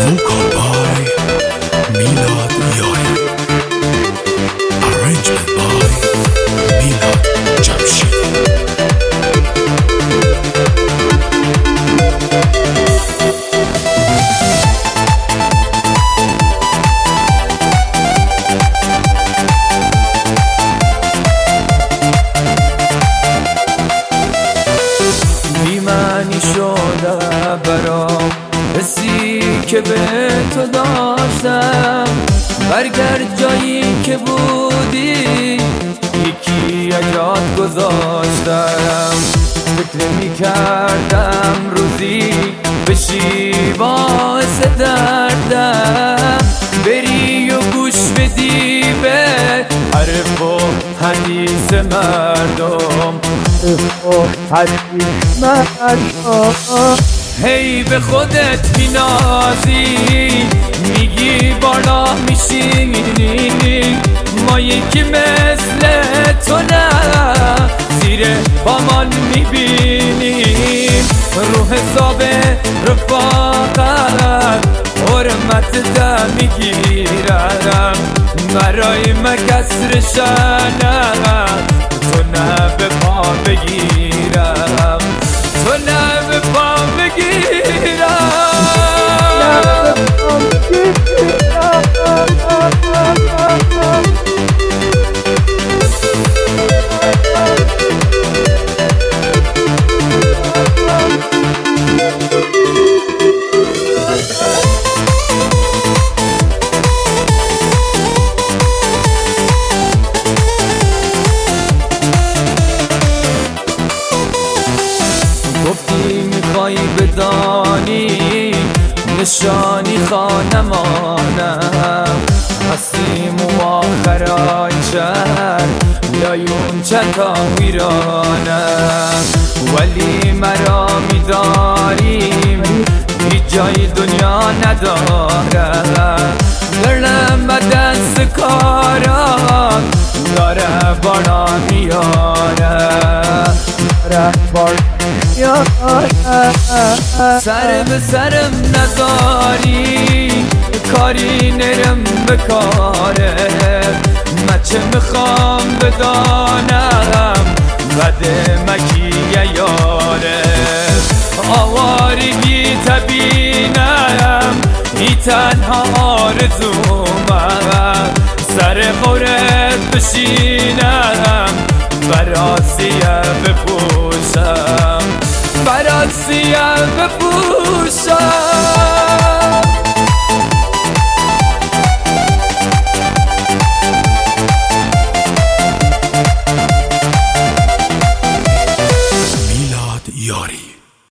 Vocal by Milad Yahi. Arrangement by Milad Jamshidi. بی‌معنی شده برام حسی که به تو داشتم. برگرد جایی که بودی، یکی جات گذاشتم. فکر میکردم روزی بشی باعث دردم، بری و گوش بدی به حرف و حدیث مردم. هی به خودت بینازی، میگی بالا میشینی، ما یکی مثل تو نه زیر بامان میبینیم. رو حساب رفاقت حرمت ده میگیرم، برای من کسر شنم تو نه به پا بگیرم، تو نه به پا بگیرم. گفتی میخوای بدانی نشانی خانمانم، هستیم و آخرای شهر بیایون چند تا ویرانم. ولی مرا میداریم هیچ جای دنیا ندارم، دلم به دست کارم داره بالا میارم. سر به سرم نذاری، کاری نرم به کاره. من چه میخوام بدانم بده مکیه یاره. آوارگی تبینم ای تنها آرزومم، سر قورت بشینم برات سیه بپوشم، برات سیه بپوشم.